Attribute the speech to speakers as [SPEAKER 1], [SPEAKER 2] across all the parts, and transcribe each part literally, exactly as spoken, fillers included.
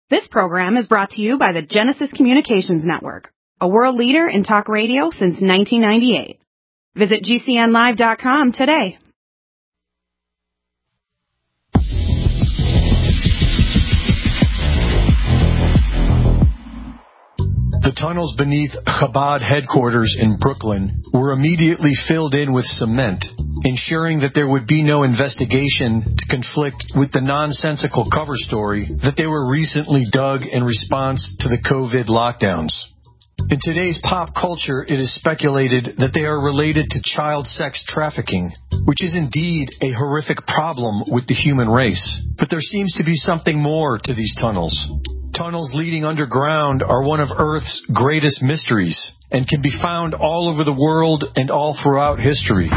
[SPEAKER 1] This program is brought to you by the Genesis Communications Network, a world leader in talk radio since nineteen ninety-eight. Visit G C N live dot com today.
[SPEAKER 2] The tunnels beneath Chabad headquarters in Brooklyn were immediately filled in with cement, ensuring that there would be no investigation to conflict with the nonsensical cover story that they were recently dug in response to the COVID lockdowns. In today's pop culture, it is speculated that they are related to child sex trafficking, which is indeed a horrific problem with the human race. But there seems to be something more to these tunnels. Tunnels leading underground are one of Earth's greatest mysteries and can be found all over the world and all throughout history.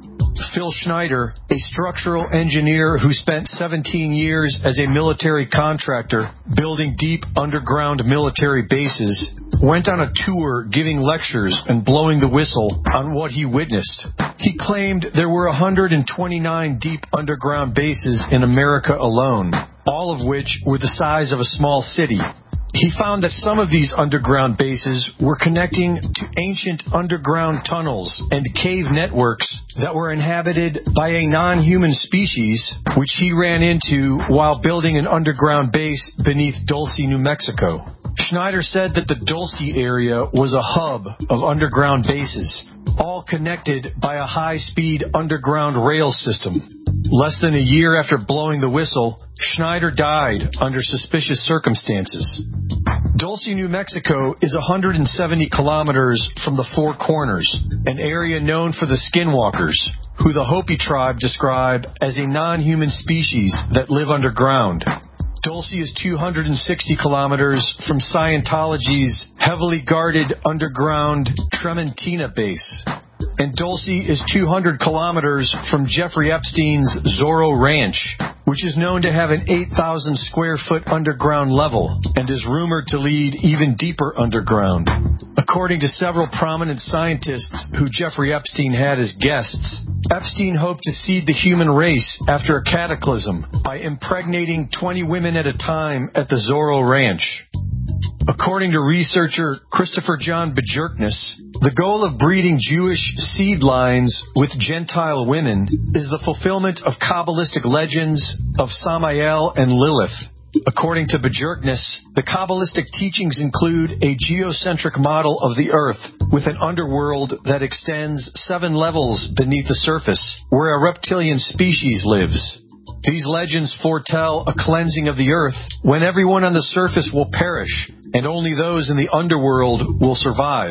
[SPEAKER 2] Phil Schneider, a structural engineer who spent seventeen years as a military contractor building deep underground military bases, went on a tour giving lectures and blowing the whistle on what he witnessed. He claimed there were one hundred twenty-nine deep underground bases in America alone, all of which were the size of a small city. He found that some of these underground bases were connecting to ancient underground tunnels and cave networks that were inhabited by a non-human species, which he ran into while building an underground base beneath Dulce, New Mexico. Schneider said that the Dulce area was a hub of underground bases, all connected by a high-speed underground rail system. Less than a year after blowing the whistle, Schneider died under suspicious circumstances. Dulce, New Mexico is one hundred seventy kilometers from the Four Corners, an area known for the skinwalkers, who the Hopi tribe describe as a non-human species that live underground. Dulce is two hundred sixty kilometers from Scientology's heavily guarded underground Trementina base. And Dulce is two hundred kilometers from Jeffrey Epstein's Zorro Ranch, which is known to have an eight thousand square foot underground level and is rumored to lead even deeper underground. According to several prominent scientists who Jeffrey Epstein had as guests, Epstein hoped to seed the human race after a cataclysm by impregnating twenty women at a time at the Zorro Ranch. According to researcher Christopher John Bajorkness, the goal of breeding Jewish seed lines with Gentile women is the fulfillment of Kabbalistic legends of Samael and Lilith. According to Bajorkness, the Kabbalistic teachings include a geocentric model of the earth with an underworld that extends seven levels beneath the surface, where a reptilian species lives. These legends foretell a cleansing of the earth when everyone on the surface will perish and only those in the underworld will survive.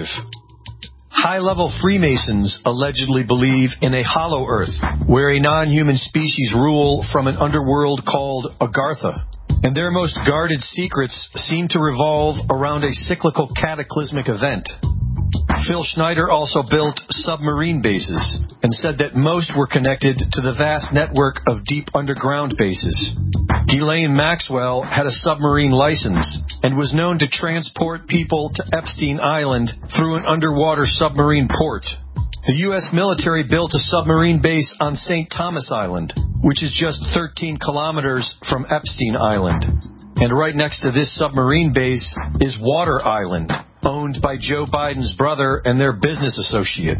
[SPEAKER 2] High-level Freemasons allegedly believe in a hollow earth where a non-human species rule from an underworld called Agartha, and their most guarded secrets seem to revolve around a cyclical cataclysmic event. Phil Schneider also built submarine bases and said that most were connected to the vast network of deep underground bases. Ghislaine Maxwell had a submarine license and was known to transport people to Epstein Island through an underwater submarine port. The U S military built a submarine base on Saint Thomas Island, which is just thirteen kilometers from Epstein Island. And right next to this submarine base is Water Island, owned by Joe Biden's brother and their business associate.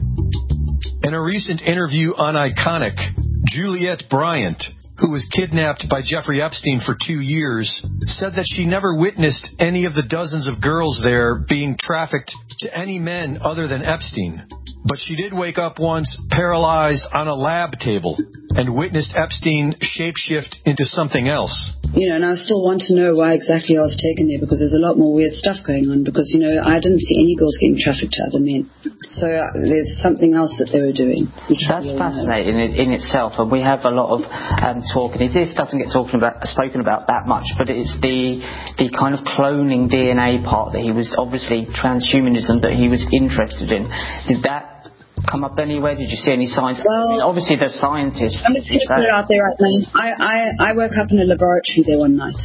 [SPEAKER 2] In a recent interview on Iconic, Juliette Bryant, who was kidnapped by Jeffrey Epstein for two years, said that she never witnessed any of the dozens of girls there being trafficked to any men other than Epstein. But she did wake up once paralyzed on a lab table and witnessed Epstein shapeshift into something else.
[SPEAKER 3] You know, and I still want to know why exactly I was taken there, because there's a lot more weird stuff going on, because, you know, I didn't see any girls getting trafficked to other men. So uh, there's something else that they were doing.
[SPEAKER 4] That's fascinating in, in itself, and we have a lot of um, talk, and this doesn't get talking about, spoken about that much, but it's the the kind of cloning D N A part that he was, obviously transhumanism that he was interested in. Did that come up anywhere? Did you see any signs?
[SPEAKER 3] Well,
[SPEAKER 4] I mean, obviously there's scientists.
[SPEAKER 3] I'm just going to put it out there right now. I, I, I woke up in a laboratory there one night.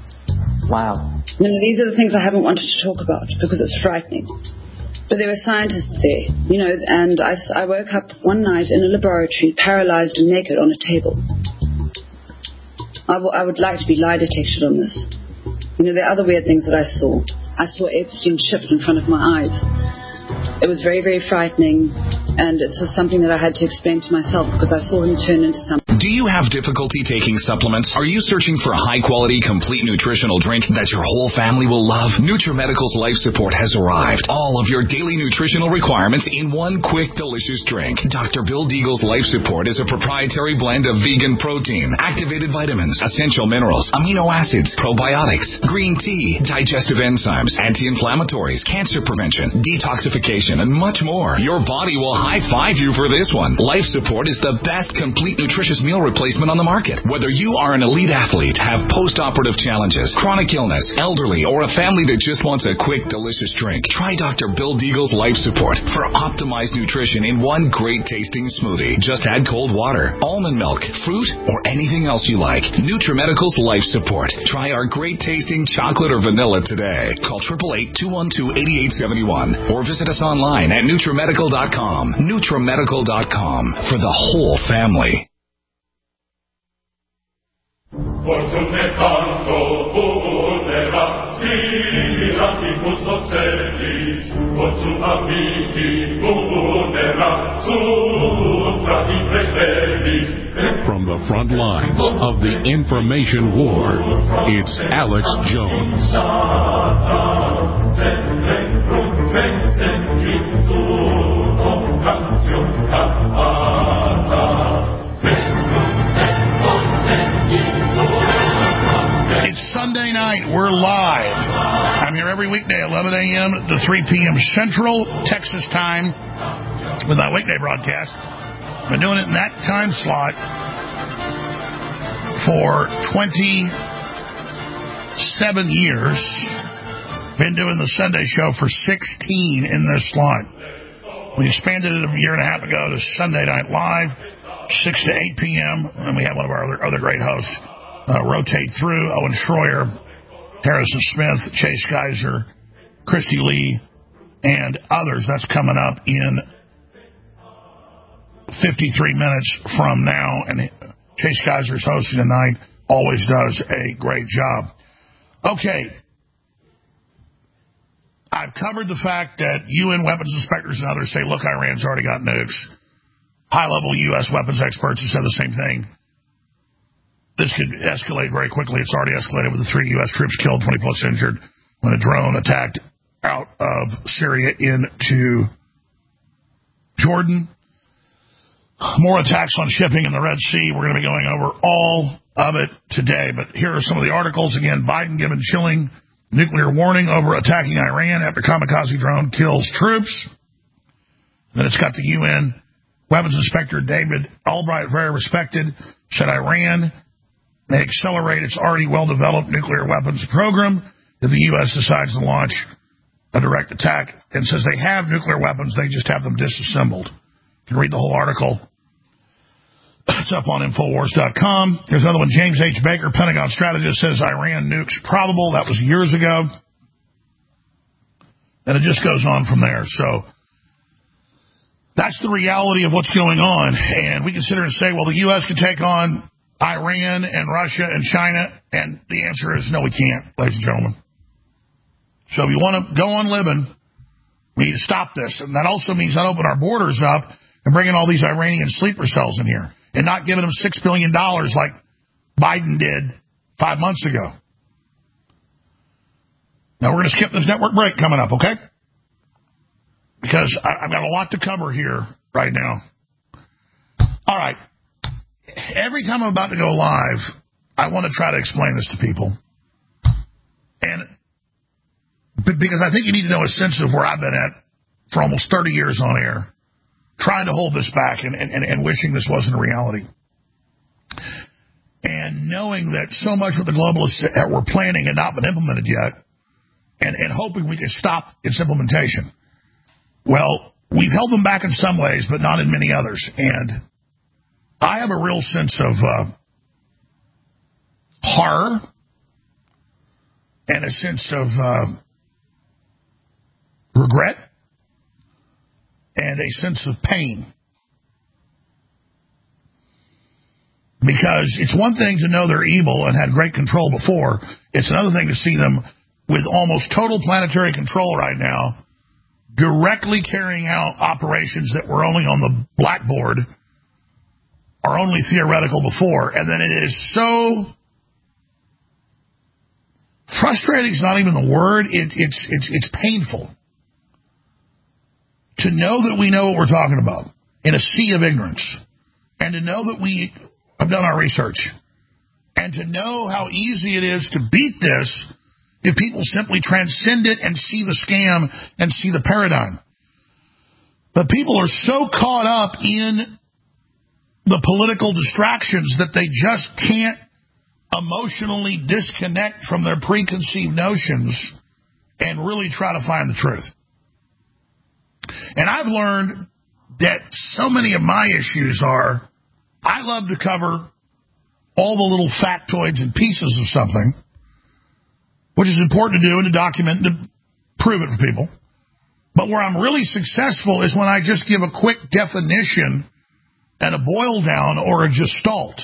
[SPEAKER 4] Wow.
[SPEAKER 3] You know, these are the things I haven't wanted to talk about because it's frightening. But there were scientists there, you know, and I, I woke up one night in a laboratory, paralyzed and naked on a table. I, w- I would like to be lie detected on this. You know, there are other weird things that I saw. I saw Epstein shift in front of my eyes. It was very, very frightening, and it was something that I had to explain to myself because I saw him turn into something.
[SPEAKER 5] Do you have difficulty taking supplements? Are you searching for a high-quality, complete nutritional drink that your whole family will love? NutriMedical's Life Support has arrived. All of your daily nutritional requirements in one quick, delicious drink. Doctor Bill Deagle's Life Support is a proprietary blend of vegan protein, activated vitamins, essential minerals, amino acids, probiotics, green tea, digestive enzymes, anti-inflammatories, cancer prevention, detoxification, and much more. Your body will high-five you for this one. Life Support is the best complete nutritious meal replacement on the market. Whether you are an elite athlete, have post-operative challenges, chronic illness, elderly, or a family that just wants a quick, delicious drink, try Doctor Bill Deagle's Life Support for optimized nutrition in one great tasting smoothie. Just add cold water, almond milk, fruit, or anything else you like. NutriMedical's Life Support. Try our great tasting chocolate or vanilla today. Call eight eight eight, two one two, eight eight seven one or visit us online at NutriMedical dot com. NutriMedical dot com for the whole family.
[SPEAKER 6] Fortune tanto vulnera, spirati gusto celis, fortu amici vulnera, supra di pretelis.
[SPEAKER 7] From the front lines of the information war, it's Alex Jones.
[SPEAKER 8] It's Sunday night. We're live. I'm here every weekday, eleven a.m. to three p.m. Central Texas time with my weekday broadcast. I've been doing it in that time slot for twenty-seven years. Been doing the Sunday show for sixteen in this slot. We expanded it a year and a half ago to Sunday Night Live, six to eight p.m. And we have one of our other, other great hosts uh, rotate through, Owen Schroyer, Harrison Smith, Chase Geiser, Christy Lee, and others. That's coming up in fifty-three minutes from now. And Chase Geiser's hosting tonight, always does a great job. Okay. I've covered the fact that U N weapons inspectors and others say, look, Iran's already got nukes. High-level U S weapons experts have said the same thing. This could escalate very quickly. It's already escalated with the three U S troops killed, twenty plus injured, when a drone attacked out of Syria into Jordan. More attacks on shipping in the Red Sea. We're going to be going over all of it today. But here are some of the articles. Again, Biden giving chilling nuclear warning over attacking Iran after kamikaze drone kills troops. Then it's got the U N weapons inspector David Albright, very respected, said Iran may accelerate its already well-developed nuclear weapons program if the U S decides to launch a direct attack, and says they have nuclear weapons, they just have them disassembled. You can read the whole article. It's up on Infowars dot com. There's another one. James H. Baker, Pentagon strategist, says Iran nukes probable. That was years ago. And it just goes on from there. So that's the reality of what's going on. And we consider and say, well, the U S can take on Iran and Russia and China. And the answer is no, we can't, ladies and gentlemen. So if you want to go on living, we need to stop this. And that also means not open our borders up and bring in all these Iranian sleeper cells in here and not giving them six billion dollars like Biden did five months ago. Now, we're going to skip this network break coming up, okay? Because I, I've got a lot to cover here right now. All right. Every time I'm about to go live, I want to try to explain this to people. And because I think you need to know a sense of where I've been at for almost thirty years on air, trying to hold this back and, and, and wishing this wasn't a reality. And knowing that so much what the globalists were planning had not been implemented yet, and, and hoping we could stop its implementation. Well, we've held them back in some ways, but not in many others. And I have a real sense of uh, horror and a sense of uh, regret and a sense of pain Because it's one thing to know they're evil and had great control before. It's another thing to see them with almost total planetary control right now, directly carrying out operations that were only on the blackboard, are only theoretical before. And then it is so frustrating is not even the word. It, it's, it's, it's painful to know that we know what we're talking about in a sea of ignorance, and to know that we have done our research, and to know how easy it is to beat this if people simply transcend it and see the scam and see the paradigm. But people are so caught up in the political distractions that they just can't emotionally disconnect from their preconceived notions and really try to find the truth. And I've learned that so many of my issues are, I love to cover all the little factoids and pieces of something, which is important to do and to document and to prove it for people. But where I'm really successful is when I just give a quick definition and a boil down or a gestalt.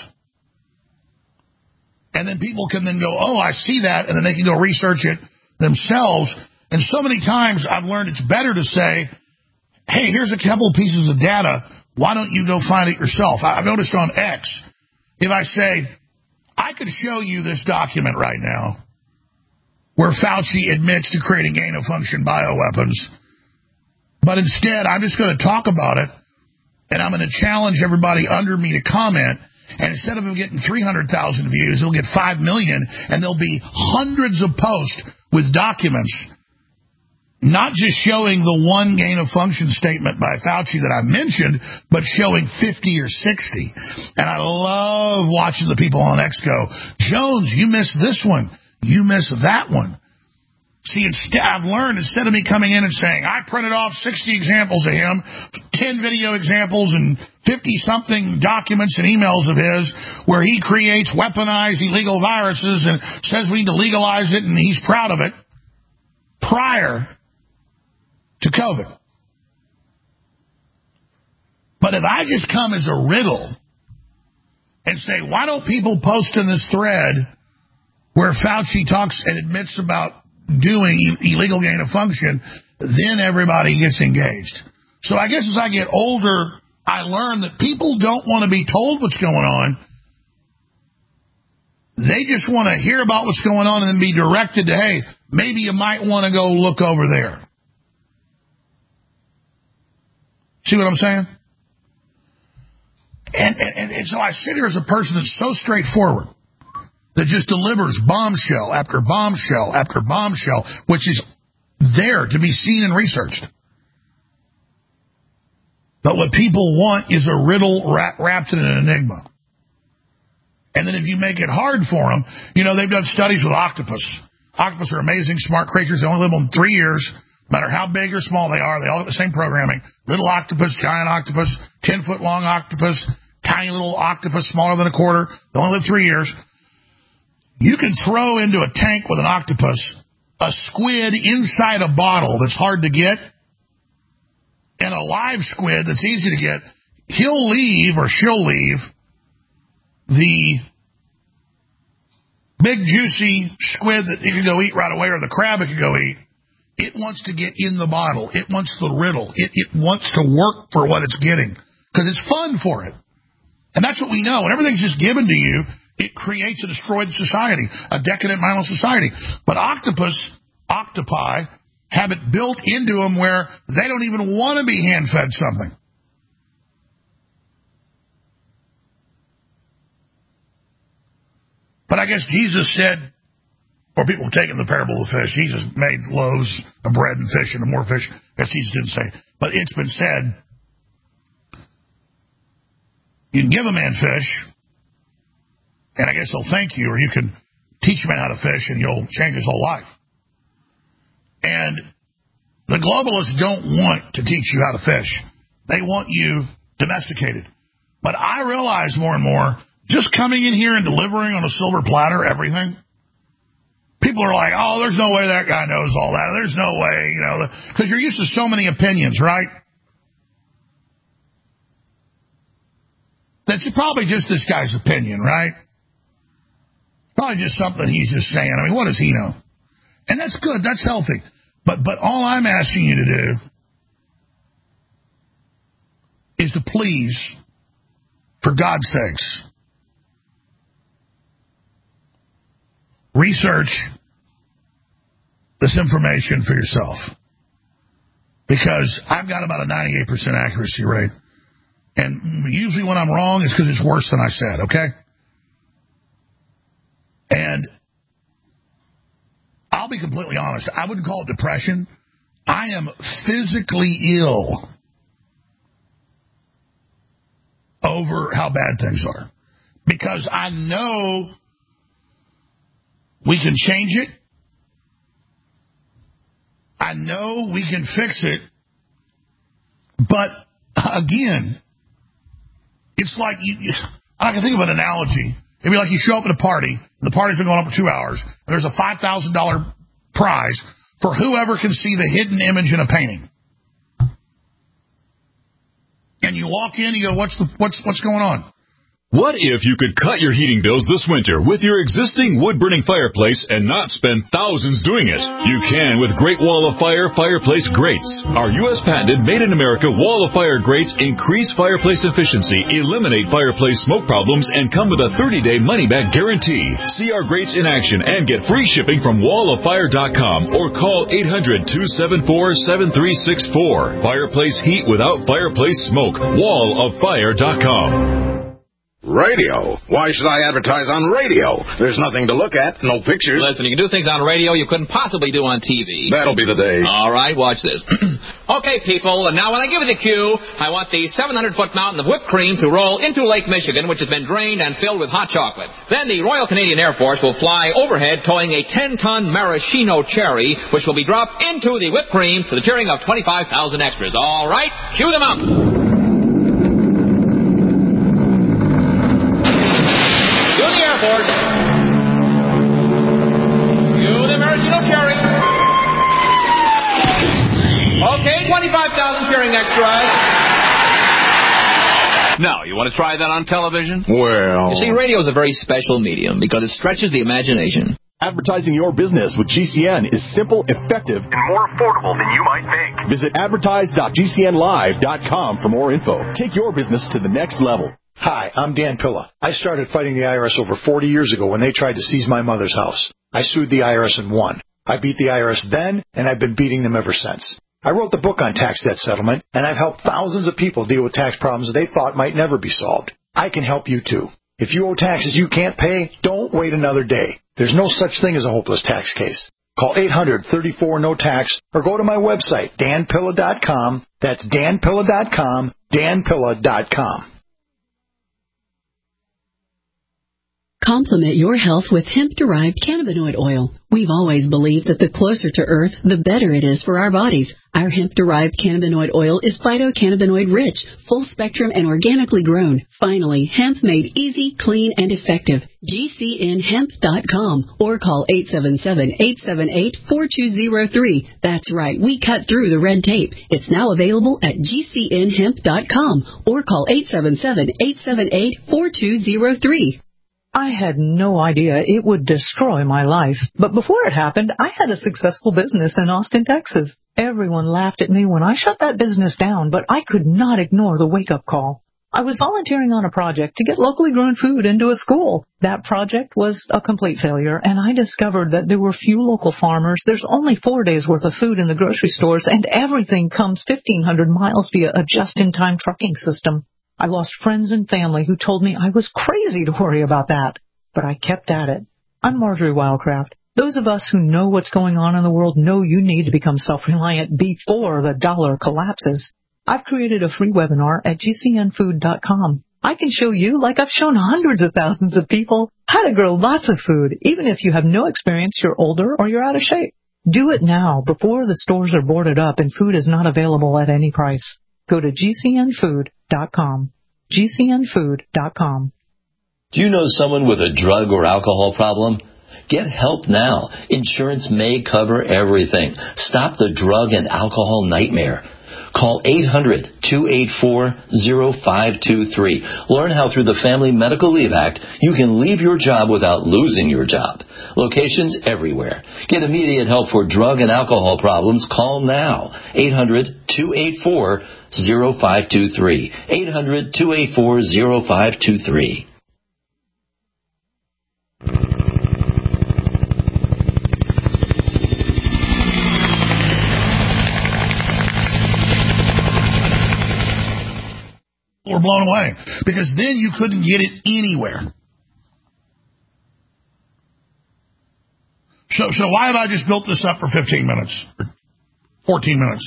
[SPEAKER 8] And then people can then go, oh, I see that, and then they can go research it themselves. And so many times I've learned it's better to say, hey, here's a couple of pieces of data. Why don't you go find it yourself? I've noticed on X, if I say, I could show you this document right now where Fauci admits to creating gain-of-function bioweapons, but instead I'm just going to talk about it, and I'm going to challenge everybody under me to comment, and instead of getting three hundred thousand views, it'll get five million, and there'll be hundreds of posts with documents, not just showing the one gain-of-function statement by Fauci that I mentioned, but showing fifty or sixty. And I love watching the people on X go, Jones, you missed this one. You missed that one. See, instead, I've learned, instead of me coming in and saying, I printed off sixty examples of him, ten video examples, and fifty-something documents and emails of his where he creates weaponized illegal viruses and says we need to legalize it, and he's proud of it, prior to COVID. But if I just come as a riddle and say, why don't people post in this thread where Fauci talks and admits about doing illegal gain of function, then everybody gets engaged. So I guess as I get older, I learn that people don't want to be told what's going on. They just want to hear about what's going on and then be directed to, hey, maybe you might want to go look over there. See what I'm saying? And, and, and so I sit here as a person that's so straightforward, that just delivers bombshell after bombshell after bombshell, which is there to be seen and researched. But what people want is a riddle wrapped in an enigma. And then if you make it hard for them, you know, they've done studies with octopus. Octopus are amazing, smart creatures. They only live on three years. No matter how big or small they are, they all have the same programming. Little octopus, giant octopus, ten-foot-long octopus, tiny little octopus, smaller than a quarter. They only live three years. You can throw into a tank with an octopus a squid inside a bottle that's hard to get, and a live squid that's easy to get. He'll leave, or she'll leave, the big juicy squid that it could go eat right away, or the crab it could go eat. It wants to get in the bottle. It wants the riddle. It, it wants to work for what it's getting because it's fun for it. And that's what we know. When everything's just given to you, it creates a destroyed society, a decadent, mindless society. But octopus, octopi, have it built into them where they don't even want to be hand-fed something. But I guess Jesus said, or people have taken the parable of the fish, Jesus made loaves of bread and fish into more fish. That Jesus didn't say. But it's been said, you can give a man fish, and I guess he'll thank you, or you can teach a man how to fish, and you'll change his whole life. And the globalists don't want to teach you how to fish. They want you domesticated. But I realize more and more, just coming in here and delivering on a silver platter everything, people are like, oh, there's no way that guy knows all that. There's no way, you know, because you're used to so many opinions, right? That's probably just this guy's opinion, right? Probably just something he's just saying. I mean, what does he know? And that's good. That's healthy. But but all I'm asking you to do is to please, for God's sakes, research this information for yourself. Because I've got about a ninety-eight percent accuracy rate. And usually when I'm wrong, it's because it's worse than I said, okay? And I'll be completely honest. I wouldn't call it depression. I am physically ill over how bad things are. Because I know we can change it. I know we can fix it. But, again, it's like, you, I can think of an analogy. It'd be like you show up at a party, the party's been going on for two hours, and there's a five thousand dollars prize for whoever can see the hidden image in a painting. And you walk in, you go, what's the what's what's going on?
[SPEAKER 9] What if you could cut your heating bills this winter with your existing wood-burning fireplace and not spend thousands doing it? You can with Great Wall of Fire fireplace grates. Our U S patented made-in-America Wall of Fire grates increase fireplace efficiency, eliminate fireplace smoke problems, and come with a thirty-day money-back guarantee. See our grates in action and get free shipping from wall of fire dot com or call eight hundred, two seven four, seven three six four. Fireplace heat without fireplace smoke. wall of fire dot com.
[SPEAKER 10] Radio? Why should I advertise on radio? There's nothing to look at, no pictures.
[SPEAKER 11] Listen, you can do things on radio you couldn't possibly do on T V.
[SPEAKER 10] That'll be the day.
[SPEAKER 11] All right, watch this. Okay, people, now when I give you the cue, I want the seven hundred foot mountain of whipped cream to roll into Lake Michigan, which has been drained and filled with hot chocolate. Then the Royal Canadian Air Force will fly overhead towing a ten ton maraschino cherry, which will be dropped into the whipped cream to the cheering of twenty-five thousand extras. All right, cue them up. Okay, twenty-five thousand cheering extras. Now, you want to try that on television?
[SPEAKER 10] Well...
[SPEAKER 11] You see, radio is a very special medium because it stretches the imagination.
[SPEAKER 12] Advertising your business with G C N is simple, effective, and more affordable than you might think. Visit advertise dot G C N live dot com for more info. Take your business to the next level.
[SPEAKER 13] Hi, I'm Dan Pilla. I started fighting the I R S over forty years ago when they tried to seize my mother's house. I sued the I R S and won. I beat the I R S then, and I've been beating them ever since. I wrote the book on tax debt settlement, and I've helped thousands of people deal with tax problems they thought might never be solved. I can help you, too. If you owe taxes you can't pay, don't wait another day. There's no such thing as a hopeless tax case. Call eight hundred, thirty-four, no tax or go to my website, dan pilla dot com. That's dan pilla dot com, dan pilla dot com.
[SPEAKER 14] Complement your health with hemp-derived cannabinoid oil. We've always believed that the closer to Earth, the better it is for our bodies. Our hemp-derived cannabinoid oil is phytocannabinoid-rich, full-spectrum, and organically grown. Finally, hemp made easy, clean, and effective. G C N hemp dot com or call eight seven seven, eight seven eight, four two zero three. That's right, we cut through the red tape. It's now available at G C N hemp dot com or call eight seven seven, eight seven eight, four two zero three.
[SPEAKER 15] I had no idea it would destroy my life. But before it happened, I had a successful business in Austin, Texas. Everyone laughed at me when I shut that business down, but I could not ignore the wake-up call. I was volunteering on a project to get locally grown food into a school. That project was a complete failure, and I discovered that there were few local farmers. There's only four days' worth of food in the grocery stores, and everything comes fifteen hundred miles via a just-in-time trucking system. I lost friends and family who told me I was crazy to worry about that, but I kept at it. I'm Marjorie Wildcraft. Those of us who know what's going on in the world know you need to become self-reliant before the dollar collapses. I've created a free webinar at G C N food dot com. I can show you, like I've shown hundreds of thousands of people, how to grow lots of food, even if you have no experience, you're older, or you're out of shape. Do it now before the stores are boarded up and food is not available at any price. Go to G C N food dot com. G C N food dot com.
[SPEAKER 16] Do you know someone with a drug or alcohol problem? Get help now. Insurance may cover everything. Stop the drug and alcohol nightmare. Call eight hundred, two eight four, zero five two three. Learn how through the Family Medical Leave Act you can leave your job without losing your job. Locations everywhere. Get immediate help for drug and alcohol problems. Call now. eight hundred, two eight four, zero five two three. eight hundred, two eight four, zero five two three.
[SPEAKER 8] Were blown away because then you couldn't get it anywhere. So, so why have I just built this up for fifteen minutes, or fourteen minutes?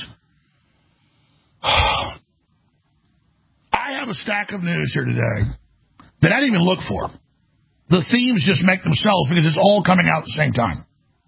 [SPEAKER 8] I have a stack of news here today that I didn't even look for. The themes just make themselves because it's all coming out at the same time.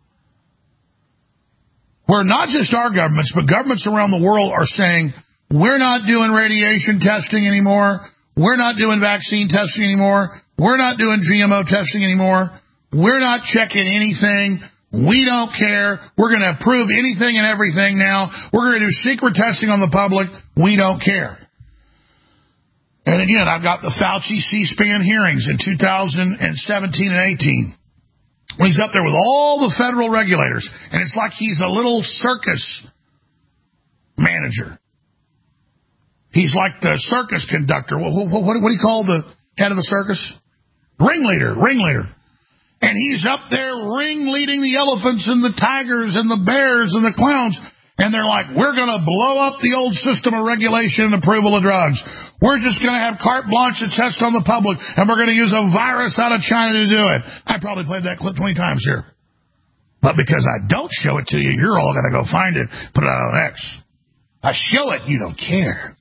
[SPEAKER 8] Where not just our governments, but governments around the world are saying, we're not doing radiation testing anymore. We're not doing vaccine testing anymore. We're not doing G M O testing anymore. We're not checking anything. We don't care. We're going to approve anything and everything now. We're going to do secret testing on the public. We don't care. And again, I've got the Fauci C-SPAN hearings in two thousand seventeen and eighteen. When he's up there with all the federal regulators, and it's like he's a little circus manager. He's like the circus conductor. What, what, what, what do you call the head of the circus? Ringleader, ringleader. And he's up there ringleading the elephants and the tigers and the bears and the clowns. And they're like, we're going to blow up the old system of regulation and approval of drugs. We're just going to have carte blanche to test on the public, and we're going to use a virus out of China to do it. I probably played that clip twenty times here. But because I don't show it to you, you're all going to go find it, put it out on X. I show it, you don't care.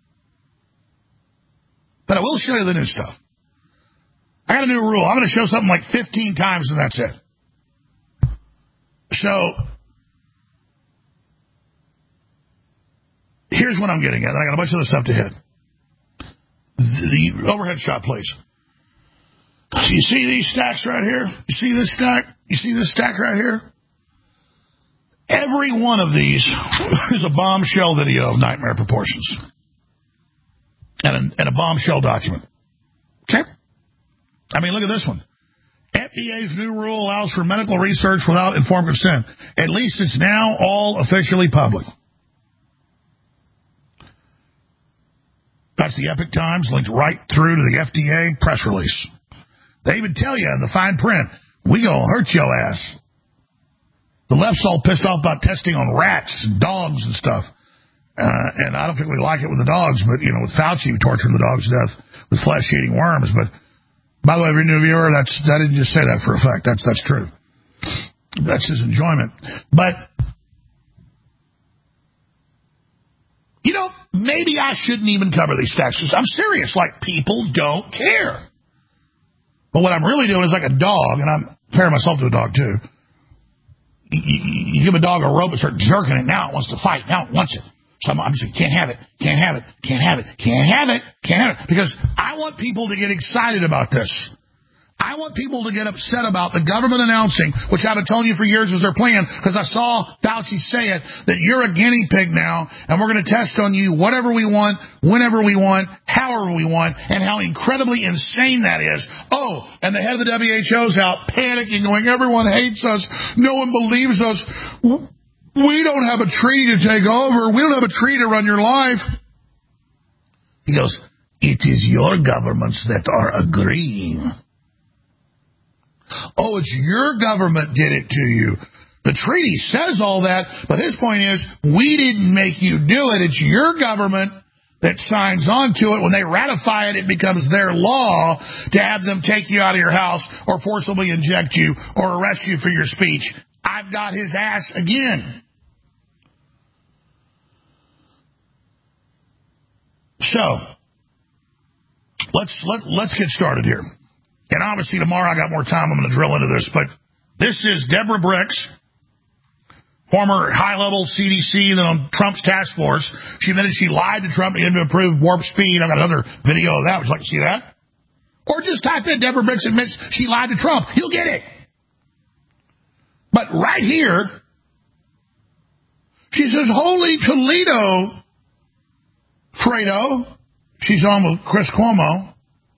[SPEAKER 8] But I will show you the new stuff. I got a new rule. I'm going to show something like fifteen times, and that's it. So, here's what I'm getting at. I got a bunch of other stuff to hit. The, the overhead shot, please. You see these stacks right here? You see this stack? You see this stack right here? Every one of these is a bombshell video of nightmare proportions. And a, and a bombshell document. Okay? I mean, look at this one. F D A's new rule allows for medical research without informed consent. At least it's now all officially public. That's the Epic Times, linked right through to the F D A press release. They even tell you in the fine print, we gonna hurt your ass. The left's all pissed off about testing on rats and dogs and stuff. Uh, and I don't particularly like it with the dogs, but, you know, with Fauci torturing the dogs to death with flesh-eating worms. But, by the way, every new viewer, that's, I didn't just say that for a fact. That's, that's true. That's his enjoyment. But, you know, maybe I shouldn't even cover these stacks. I'm serious. Like, people don't care. But what I'm really doing is like a dog, and I'm comparing myself to a dog, too. You, you, you give a dog a rope and start jerking it. Now it wants to fight. Now it wants it. So I'm saying, can't have it, can't have it, can't have it, can't have it, can't have it. Because I want people to get excited about this. I want people to get upset about the government announcing, which I've been telling you for years is their plan, because I saw Fauci say it, that you're a guinea pig now, and we're going to test on you whatever we want, whenever we want, however we want, and how incredibly insane that is. Oh, and the head of the W H O's out panicking, going, everyone hates us, no one believes us. We don't have a treaty to take over. We don't have a treaty to run your life. He goes, it is your governments that are agreeing. Oh, it's your government did it to you. The treaty says all that, but his point is, we didn't make you do it. It's your government that signs on to it. When they ratify it, it becomes their law to have them take you out of your house or forcibly inject you or arrest you for your speech. I've got his ass again. So, let's let, let's get started here. And obviously tomorrow I got more time. I'm going to drill into this. But this is Deborah Bricks, former high-level C D C, then on Trump's task force. She admitted she lied to Trump and approved warp speed. I've got another video of that. Would you like to see that? Or just type in Deborah Bricks admits she lied to Trump. You'll get it. But right here, she says, Holy Toledo Fredo, she's on with Chris Cuomo.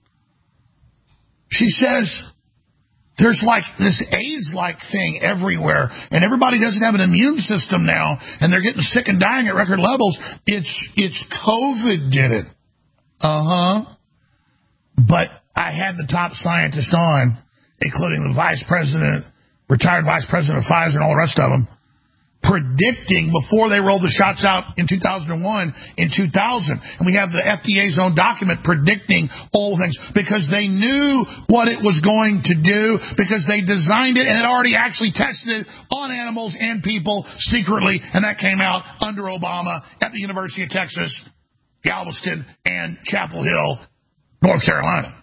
[SPEAKER 8] She says there's like this AIDS-like thing everywhere, and everybody doesn't have an immune system now, and they're getting sick and dying at record levels. It's it's COVID did it. Uh-huh. But I had the top scientist on, including the vice president, retired vice president of Pfizer and all the rest of them, predicting before they rolled the shots out in two thousand one, in two thousand. And we have the F D A's own document predicting all things because they knew what it was going to do, because they designed it and had already actually tested it on animals and people secretly, and that came out under Obama at the University of Texas, Galveston, and Chapel Hill, North Carolina.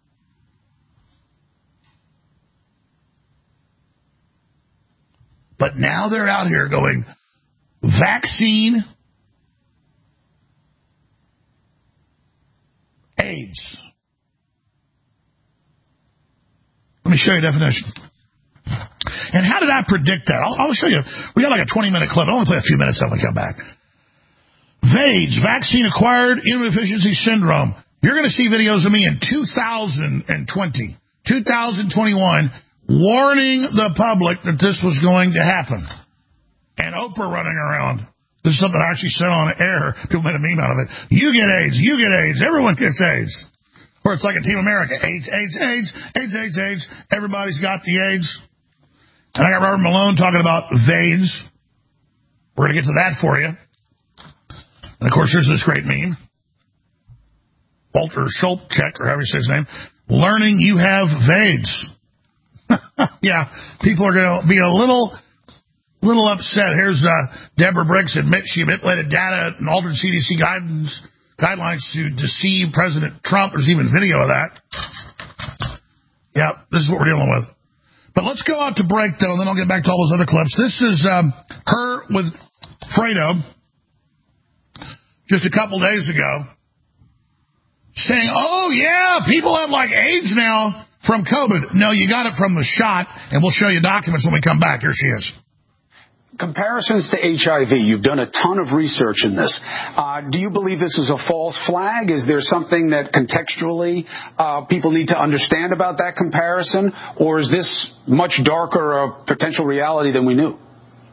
[SPEAKER 8] But now they're out here going, vaccine, AIDS. Let me show you a definition. And how did I predict that? I'll, I'll show you. We got like a twenty-minute clip. I'll only play a few minutes of it when we come back. AIDS, vaccine-acquired immunodeficiency syndrome. You're going to see videos of me in two thousand twenty, two thousand twenty-one, warning the public that this was going to happen. And Oprah running around. This is something I actually said on air. People made a meme out of it. You get AIDS. You get AIDS. Everyone gets AIDS. Or it's like a Team America. AIDS, AIDS, AIDS, AIDS, AIDS, AIDS. Everybody's got the AIDS. And I got Robert Malone talking about VAIDS. We're going to get to that for you. And, of course, there's this great meme. Walter Schultz, or however you say his name. Learning you have VAIDS. Yeah, people are going to be a little little upset. Here's uh, Deborah Briggs admits she manipulated data and altered C D C guidance, guidelines to deceive President Trump. There's even video of that. Yeah, this is what we're dealing with. But let's go out to break, though, and then I'll get back to all those other clips. This is um, her with Fredo just a couple days ago saying, oh, yeah, people have like AIDS now from COVID. No, you got it from the shot, and we'll show you documents when we come back. Here she is.
[SPEAKER 17] Comparisons to H I V. You've done a ton of research in this. Uh, do you believe this is a false flag? Is there something that contextually uh, people need to understand about that comparison? Or is this much darker a potential reality than we knew?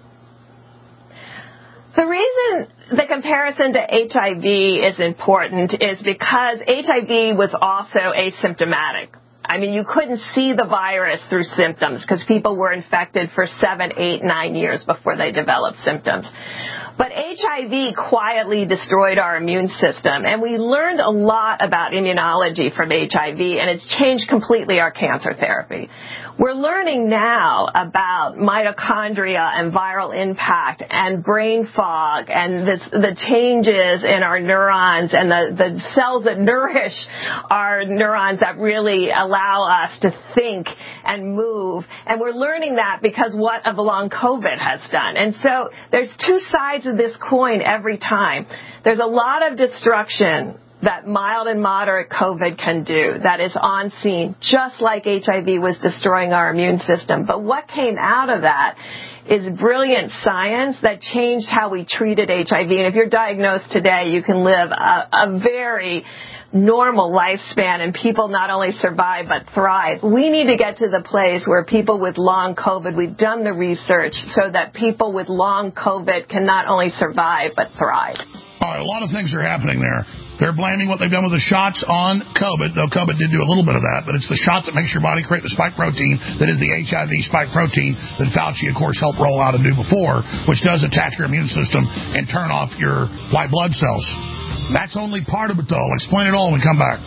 [SPEAKER 18] The reason the comparison to H I V is important is because H I V was also asymptomatic. I mean, you couldn't see the virus through symptoms because people were infected for seven, eight, nine years before they developed symptoms. But H I V quietly destroyed our immune system, and we learned a lot about immunology from H I V, and it's changed completely our cancer therapy. We're learning now about mitochondria and viral impact and brain fog and this, the changes in our neurons and the, the cells that nourish our neurons that really allow us to think and move. And we're learning that because what of long COVID has done. And so there's two sides of this coin every time. There's a lot of destruction that mild and moderate COVID can do that is on scene, just like H I V was destroying our immune system. But what came out of that is brilliant science that changed how we treated H I V. And if you're diagnosed today, you can live a, a very normal lifespan, and people not only survive but thrive. We need to get to the place where people with long COVID, we've done the research so that people with long COVID can not only survive but thrive.
[SPEAKER 8] All right, a lot of things are happening there. They're blaming what they've done with the shots on COVID, though COVID did do a little bit of that, but it's the shot that makes your body create the spike protein that is the H I V spike protein that Fauci, of course, helped roll out and do before, which does attack your immune system and turn off your white blood cells. That's only part of it, though. I'll explain it all when we come back.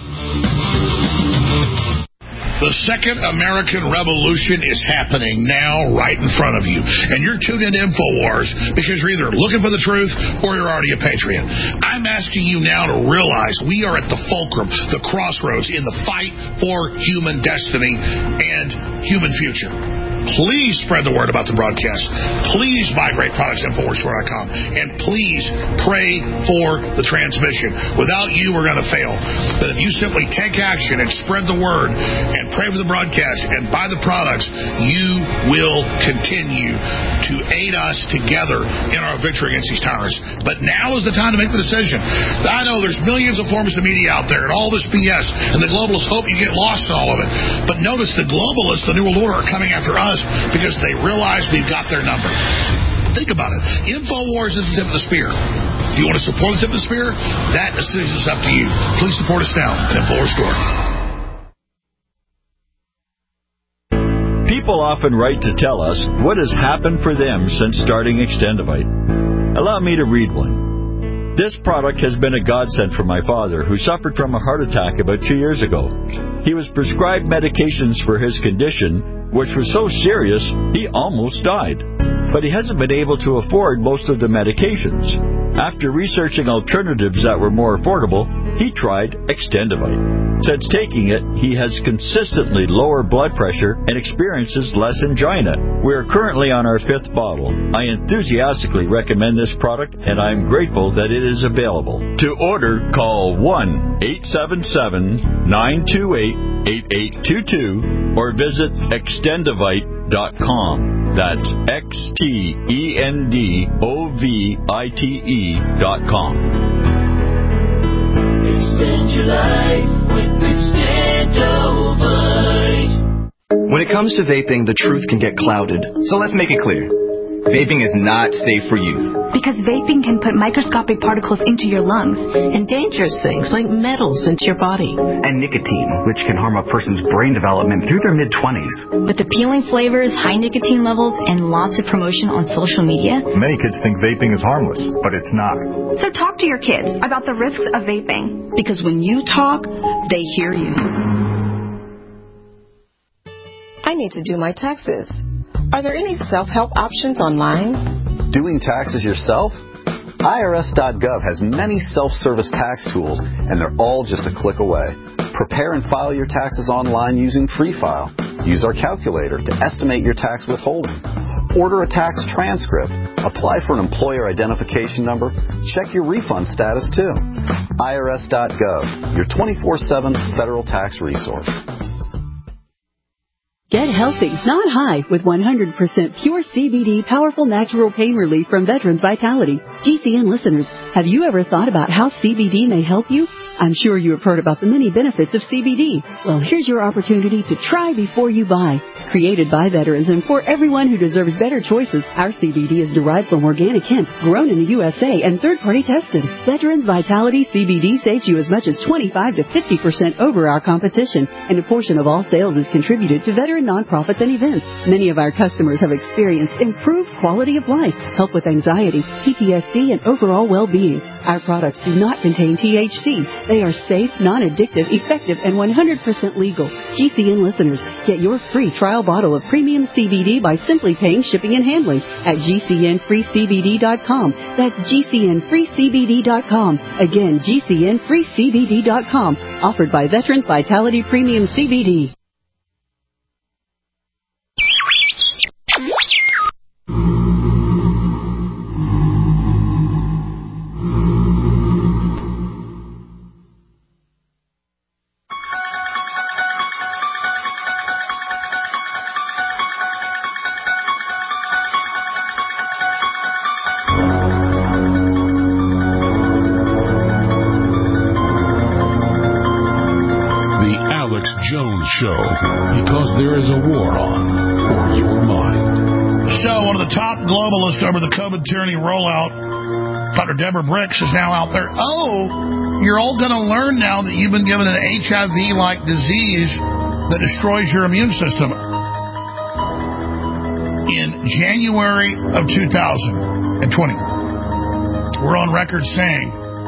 [SPEAKER 8] The second American Revolution is happening now right in front of you. And you're tuned into InfoWars because you're either looking for the truth or you're already a patriot. I'm asking you now to realize we are at the fulcrum, the crossroads in the fight for human destiny and human future. Please spread the word about the broadcast. Please buy great products at Infowars Store dot com. And please pray for the transmission. Without you, we're going to fail. But if you simply take action and spread the word and pray for the broadcast and buy the products, you will continue to aid us together in our victory against these tyrants. But now is the time to make the decision. I know there's millions of forms of media out there and all this B S, and the globalists hope you get lost in all of it. But notice the globalists, the New World Order, are coming after us because they realize we've got their number. Think about it. InfoWars is the tip of the spear. Do you want to support the tip of the spear? That decision is up to you. Please support us now at InfoWars Store.
[SPEAKER 19] People often write to tell us what has happened for them since starting Extendivite. Allow me to read one. This product has been a godsend for my father, who suffered from a heart attack about two years ago. He was prescribed medications for his condition, which was so serious he almost died. But he hasn't been able to afford most of the medications. After researching alternatives that were more affordable, he tried Extendivite. Since taking it, he has consistently lower blood pressure and experiences less angina. We are currently on our fifth bottle. I enthusiastically recommend this product, and I am grateful that it is available. To order, call one eight seven seven, nine two eight, eight eight two two or visit extendivite dot com. That's X T E N D O V I T E dot com.
[SPEAKER 20] Extend your life with Extendivite. When it comes to vaping, the truth can get clouded. So let's make it clear. Vaping is not safe for youth.
[SPEAKER 21] Because vaping can put microscopic particles into your lungs. And dangerous things like metals into your body.
[SPEAKER 22] And nicotine, which can harm a person's brain development through their mid-twenties.
[SPEAKER 21] With appealing flavors, high nicotine levels, and lots of promotion on social media.
[SPEAKER 23] Many kids think vaping is harmless, but it's not.
[SPEAKER 24] So talk to your kids about the risks of vaping.
[SPEAKER 25] Because when you talk, they hear you.
[SPEAKER 26] I need to do my taxes. Are there any self-help options online?
[SPEAKER 27] Doing taxes yourself? I R S dot gov has many self-service tax tools, and they're all just a click away. Prepare and file your taxes online using Free File. Use our calculator to estimate your tax withholding. Order a tax transcript. Apply for an employer identification number. Check your refund status, too. I R S dot gov, your twenty-four seven federal tax resource.
[SPEAKER 14] Get healthy, not high, with one hundred percent pure C B D powerful natural pain relief from Veterans Vitality. G C N listeners, have you ever thought about how C B D may help you? I'm sure you have heard about the many benefits of C B D. Well, here's your opportunity to try before you buy. Created by veterans and for everyone who deserves better choices, our C B D is derived from organic hemp, grown in the U S A, and third-party tested. Veterans Vitality C B D saves you as much as twenty-five to fifty percent over our competition, and a portion of all sales is contributed to veteran nonprofits and events. Many of our customers have experienced improved quality of life, help with anxiety, P T S D, and overall well-being. Our products do not contain T H C. They are safe, non-addictive, effective, and one hundred percent legal. G C N listeners, get your free trial bottle of premium C B D by simply paying shipping and handling at G C N free C B D dot com. That's G C N free C B D dot com. Again, G C N free C B D dot com. Offered by Veterans Vitality Premium C B D.
[SPEAKER 7] Show, because there is a war on for your mind.
[SPEAKER 8] So, one of the top globalists over the COVID tyranny rollout, Doctor Deborah Bricks, is now out there. Oh, you're all going to learn now that you've been given an H I V-like disease that destroys your immune system. In January of two thousand twenty, we're on record saying,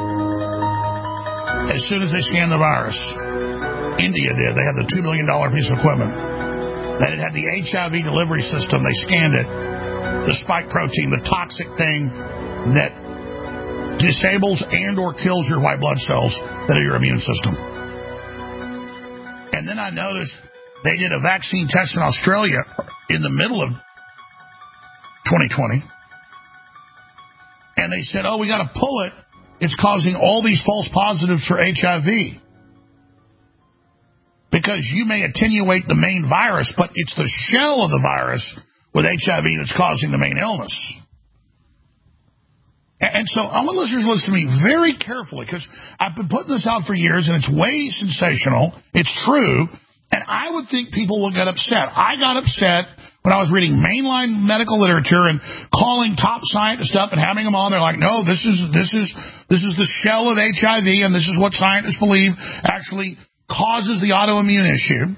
[SPEAKER 8] as soon as they scanned the virus, India did. They had the two million dollars piece of equipment. That it had the H I V delivery system. They scanned it. The spike protein, the toxic thing that disables and or kills your white blood cells that are your immune system. And then I noticed they did a vaccine test in Australia in the middle of twenty twenty. And they said, oh, we got to pull it. It's causing all these false positives for H I V. Because you may attenuate the main virus, but it's the shell of the virus with H I V that's causing the main illness. And so I want listeners to listen to me very carefully, because I've been putting this out for years, and it's way sensational. It's true. And I would think people will get upset. I got upset when I was reading mainline medical literature and calling top scientists up and having them on. They're like, no, this is this is this is the shell of H I V, and this is what scientists believe actually causes the autoimmune issue.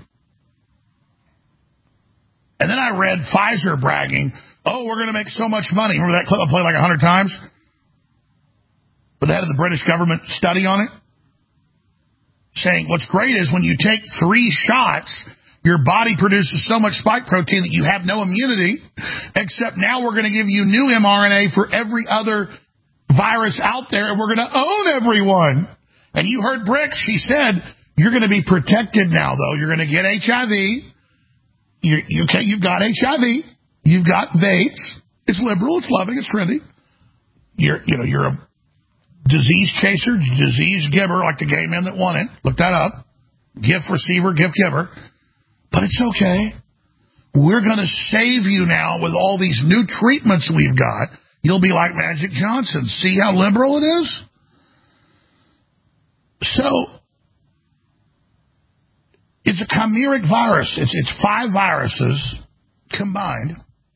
[SPEAKER 8] And then I read Pfizer bragging, oh, we're going to make so much money. Remember that clip I played like a hundred times? With the head of the British government study on it? Saying what's great is when you take three shots, your body produces so much spike protein that you have no immunity, except now we're going to give you new mRNA for every other virus out there, and we're going to own everyone. And you heard Brick, she said, you're going to be protected now, though. You're going to get H I V. You're, you, okay, you've got H I V. You've got VAIDS. It's liberal. It's loving. It's trendy. You're, you know, you're a disease chaser, disease giver, like the gay men that won it. Look that up. Gift receiver, gift giver. But it's okay. We're going to save you now with all these new treatments we've got. You'll be like Magic Johnson. See how liberal it is? So, it's a chimeric virus. It's, it's five viruses combined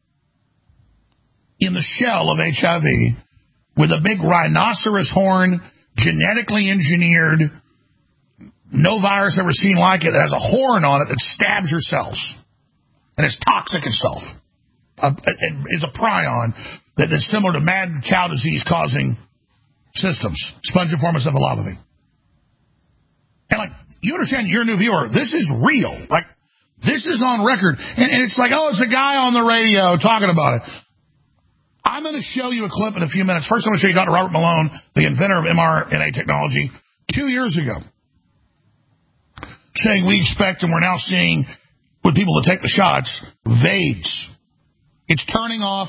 [SPEAKER 8] in the shell of H I V with a big rhinoceros horn, genetically engineered, no virus ever seen like it, that has a horn on it that stabs your cells. And it's toxic itself. Uh, it is a prion that is similar to mad cow disease causing systems. Spongiform encephalopathy. And like, you understand, you're a new viewer, this is real. Like, this is on record. And, and it's like, oh, it's a guy on the radio talking about it. I'm going to show you a clip in a few minutes. First, I'm going to show you Doctor Robert Malone, the inventor of mRNA technology, two years ago, saying we expect, and we're now seeing with people that take the shots, VAIDS. It's turning off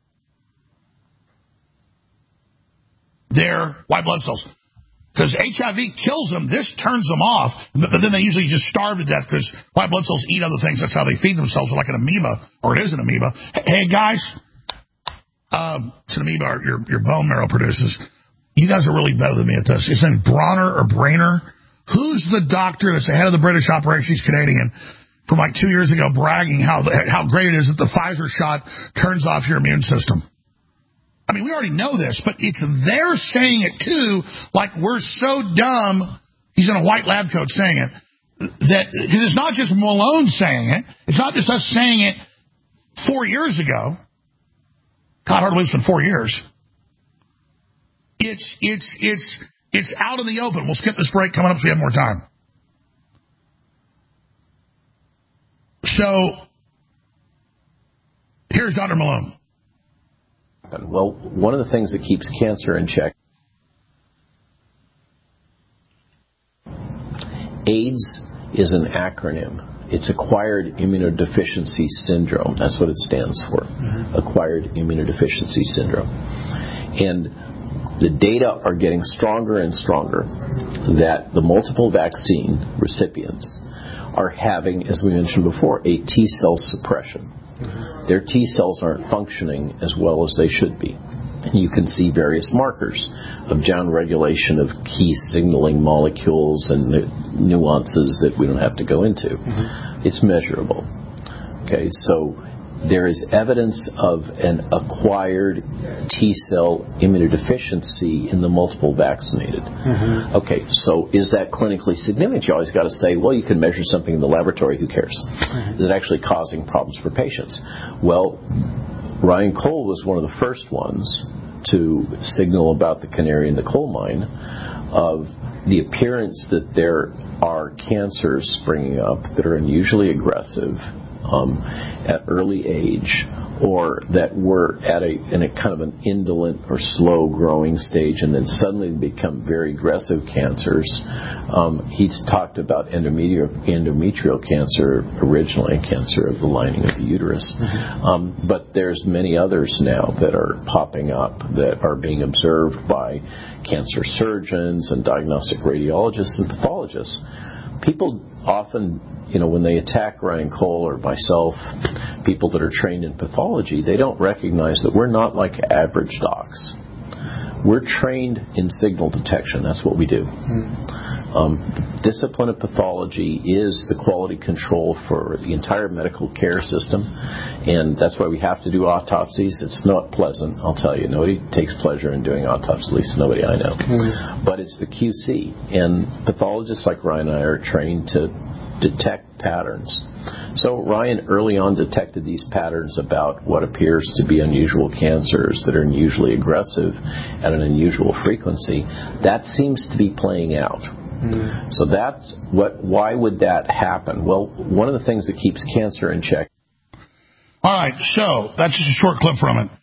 [SPEAKER 8] their white blood cells. Because H I V kills them, this turns them off, but then they usually just starve to death because white blood cells eat other things. That's how they feed themselves, like an amoeba, or it is an amoeba. Hey, guys, um, it's an amoeba your, your bone marrow produces. You guys are really better than me at this. His name Bronner or Brainer. Who's the doctor that's the head of the British operation? He's Canadian. From like two years ago, bragging how how great it is that the Pfizer shot turns off your immune system. I mean, we already know this, but it's they're saying it too, like we're so dumb. He's in a white lab coat saying it. That because it's not just Malone saying it. It's not just us saying it four years ago. God, hard to believe it's been four years. It's it's it's it's out in the open. We'll skip this break coming up so we have more time. So here's Doctor Malone.
[SPEAKER 1] Well, one of the things that keeps cancer in check, AIDS is an acronym. It's Acquired Immunodeficiency Syndrome. That's what it stands for. Mm-hmm. Acquired Immunodeficiency Syndrome. And the data are getting stronger and stronger that the multiple vaccine recipients are having, as we mentioned before, a T-cell suppression. Mm-hmm. Their T-cells aren't functioning as well as they should be. And you can see various markers of downregulation of key signaling molecules and nuances that we don't have to go into. Mm-hmm. It's measurable. Okay, so there is evidence of an acquired T-cell immunodeficiency in the multiple vaccinated. Mm-hmm. Okay, so is that clinically significant? You always got to say, well, you can measure something in the laboratory. Who cares? Mm-hmm. Is it actually causing problems for patients? Well, Ryan Cole was one of the first ones to signal about the canary in the coal mine of the appearance that there are cancers springing up that are unusually aggressive, um, at early age, or that were at a in a kind of an indolent or slow growing stage and then suddenly become very aggressive cancers. Um, he's talked about endometrial, endometrial cancer originally, cancer of the lining of the uterus. Mm-hmm. Um, but there's many others now that are popping up that are being observed by cancer surgeons and diagnostic radiologists and pathologists. People often, you know, when they attack Ryan Cole or myself, people that are trained in pathology, they don't recognize that we're not like average docs. We're trained in signal detection. That's what we do. Mm. Um, discipline of pathology is the quality control for the entire medical care system, and that's why we have to do autopsies. It's not pleasant, I'll tell you. Nobody takes pleasure in doing autopsies, at least nobody I know. Mm. But it's the Q C, and pathologists like Ryan and I are trained to detect patterns. So Ryan early on detected these patterns about what appears to be unusual cancers that are unusually aggressive at an unusual frequency. That seems to be playing out. Mm. So that's what. Why would that happen? Well, one of the things that keeps cancer in check.
[SPEAKER 8] All right, so that's just a short clip from it.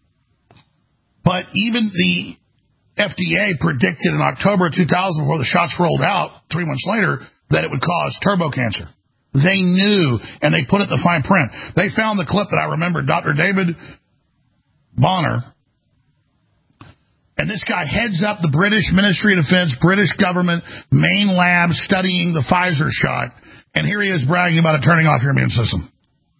[SPEAKER 8] But even the F D A predicted in October of two thousand, before the shots rolled out, three months later, that it would cause turbo cancer. They knew, and they put it in the fine print. They found the clip that I remember, Doctor David Bonner, and this guy heads up the British Ministry of Defense, British government, main lab studying the Pfizer shot, and here he is bragging about it turning off your immune system.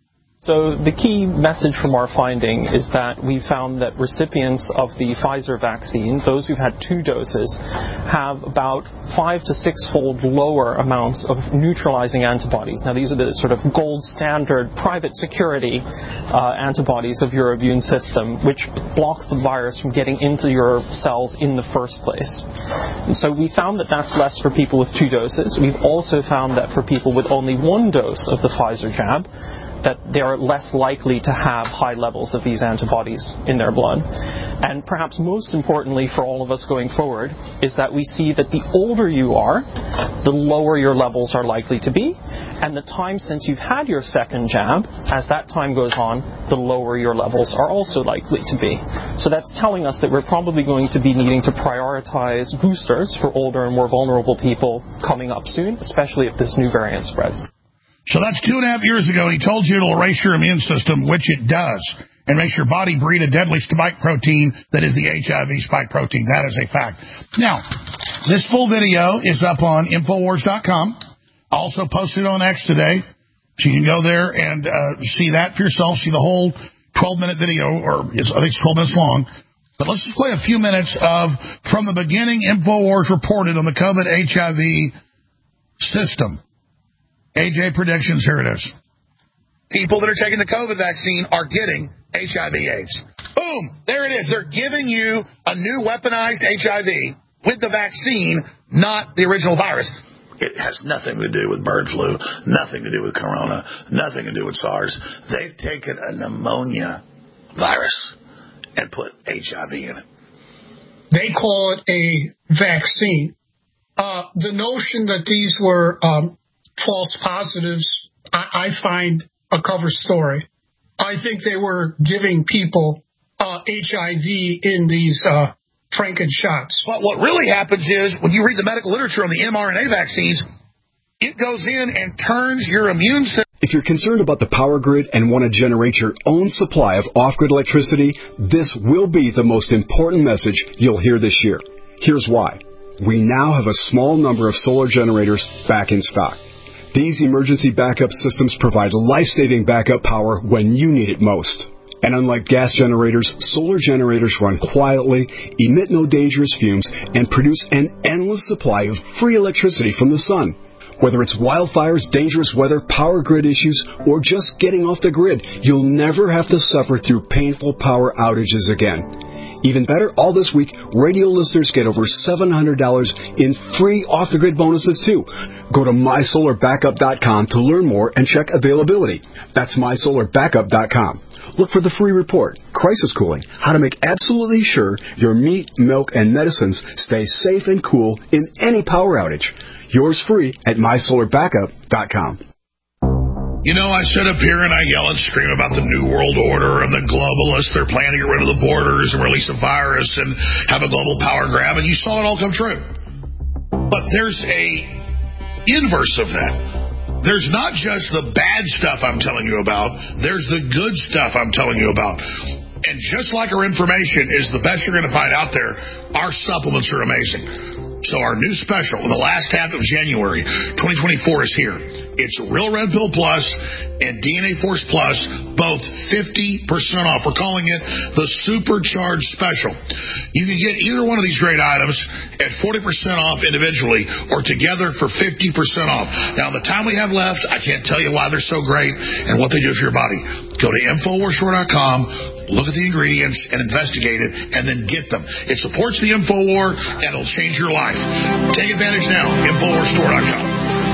[SPEAKER 2] So the key message from our finding is that we found that recipients of the Pfizer vaccine, those who've had two doses, have about five to six-fold lower amounts of neutralizing antibodies. Now, these are the sort of gold standard private security uh, antibodies of your immune system, which block the virus from getting into your cells in the first place. And so we found that that's less for people with two doses. We've also found that for people with only one dose of the Pfizer jab, that they are less likely to have high levels of these antibodies in their blood. And perhaps most importantly for all of us going forward is that we see that the older you are, the lower your levels are likely to be, and the time since you've had your second jab, as that time goes on, the lower your levels are also likely to be. So that's telling us that we're probably going to be needing to prioritize boosters for older and more vulnerable people coming up soon, especially if this new variant spreads.
[SPEAKER 8] So that's two and a half years ago. He told you it'll erase your immune system, which it does, and makes your body breed a deadly spike protein that is the H I V spike protein. That is a fact. Now, this full video is up on Infowars dot com. I also posted it on X today, so you can go there and uh, see that for yourself, see the whole twelve-minute video, or it's, I think it's twelve minutes long. But let's just play a few minutes of, from the beginning, Infowars reported on the COVID H I V system. A J predictions, here it is. People that are taking the COVID vaccine are getting H I V AIDS. Boom! There it is. They're giving you a new weaponized H I V with the vaccine, not the original virus. It has nothing to do with bird flu, nothing to do with corona, nothing to do with SARS. They've taken a pneumonia virus and put H I V in it.
[SPEAKER 3] They call it a vaccine. Uh, the notion that these were... Um, false positives, I, I find a cover story. I think they were giving people uh, H I V in these uh, Franken shots.
[SPEAKER 8] But what really happens is, when you read the medical literature on the mRNA vaccines, it goes in and turns your immune system.
[SPEAKER 4] If you're concerned about the power grid and want to generate your own supply of off-grid electricity, this will be the most important message you'll hear this year. Here's why. We now have a small number of solar generators back in stock. These emergency backup systems provide life-saving backup power when you need it most. And unlike gas generators, solar generators run quietly, emit no dangerous fumes, and produce an endless supply of free electricity from the sun. Whether it's wildfires, dangerous weather, power grid issues, or just getting off the grid, you'll never have to suffer through painful power outages again. Even better, all this week, radio listeners get over seven hundred dollars in free off-the-grid bonuses, too. Go to my solar backup dot com to learn more and check availability. That's my solar backup dot com. Look for the free report, Crisis Cooling, how to make absolutely sure your meat, milk, and medicines stay safe and cool in any power outage. Yours free at my solar backup dot com.
[SPEAKER 8] You know, I sit up here and I yell and scream about the New World Order and the globalists. They're planning to get rid of the borders and release a virus and have a global power grab, and you saw it all come true. But there's a inverse of that. There's not just the bad stuff I'm telling you about. There's the good stuff I'm telling you about. And just like our information is the best you're going to find out there, our supplements are amazing. So our new special in the last half of January twenty twenty-four is here. It's Real Red Pill Plus and D N A Force Plus, both fifty percent off. We're calling it the Supercharged Special. You can get either one of these great items at forty percent off individually or together for fifty percent off. Now, the time we have left, I can't tell you why they're so great and what they do for your body. Go to Infowars Store dot com. Look at the ingredients and investigate it, and then get them. It supports the InfoWar, and it'll change your life. Take advantage now. Infowars Store dot com.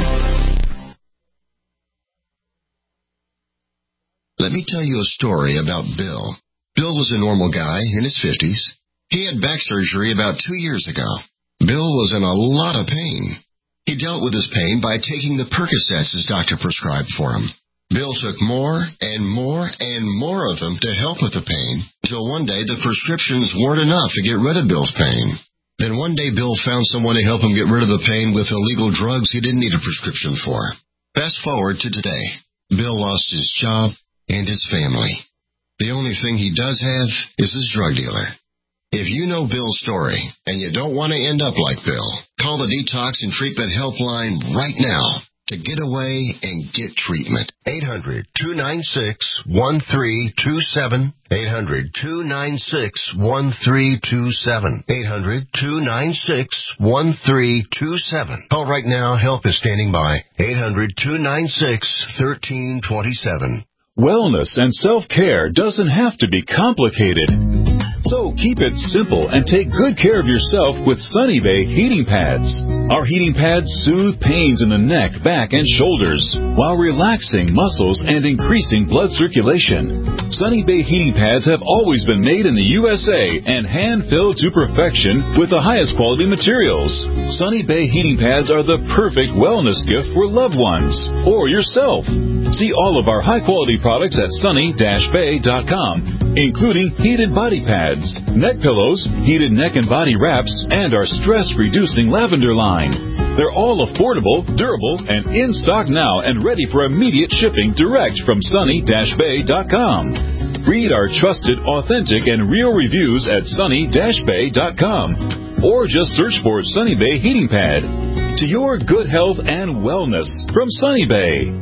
[SPEAKER 5] Let me tell you a story about Bill. Bill was a normal guy in his fifties. He had back surgery about two years ago. Bill was in a lot of pain. He dealt with his pain by taking the Percocets his doctor prescribed for him. Bill took more and more and more of them to help with the pain, until one day the prescriptions weren't enough to get rid of Bill's pain. Then one day Bill found someone to help him get rid of the pain with illegal drugs he didn't need a prescription for. Fast forward to today. Bill lost his job and his family. The only thing he does have is his drug dealer. If you know Bill's story and you don't want to end up like Bill, call the Detox and Treatment Helpline right now to get away and get treatment.
[SPEAKER 6] eight hundred, two nine six, one three two seven. eight hundred, two nine six, one three two seven. eight hundred, two nine six, one three two seven. Call right now. Help is standing by. eight hundred, two nine six, one three two seven.
[SPEAKER 9] Wellness and self-care doesn't have to be complicated. So keep it simple and take good care of yourself with Sunny Bay heating pads. Our heating pads soothe pains in the neck, back, and shoulders while relaxing muscles and increasing blood circulation. Sunny Bay heating pads have always been made in the U S A and hand-filled to perfection with the highest quality materials. Sunny Bay heating pads are the perfect wellness gift for loved ones or yourself. See all of our high-quality products at sunny dash bay dot com, including heated body pads, neck pillows, heated neck and body wraps, and our stress-reducing lavender line. They're all affordable, durable, and in stock now and ready for immediate shipping direct from sunny dash bay dot com. Read our trusted, authentic, and real reviews at sunny dash bay dot com, or just search for Sunny Bay Heating Pad. To your good health and wellness from Sunny Bay.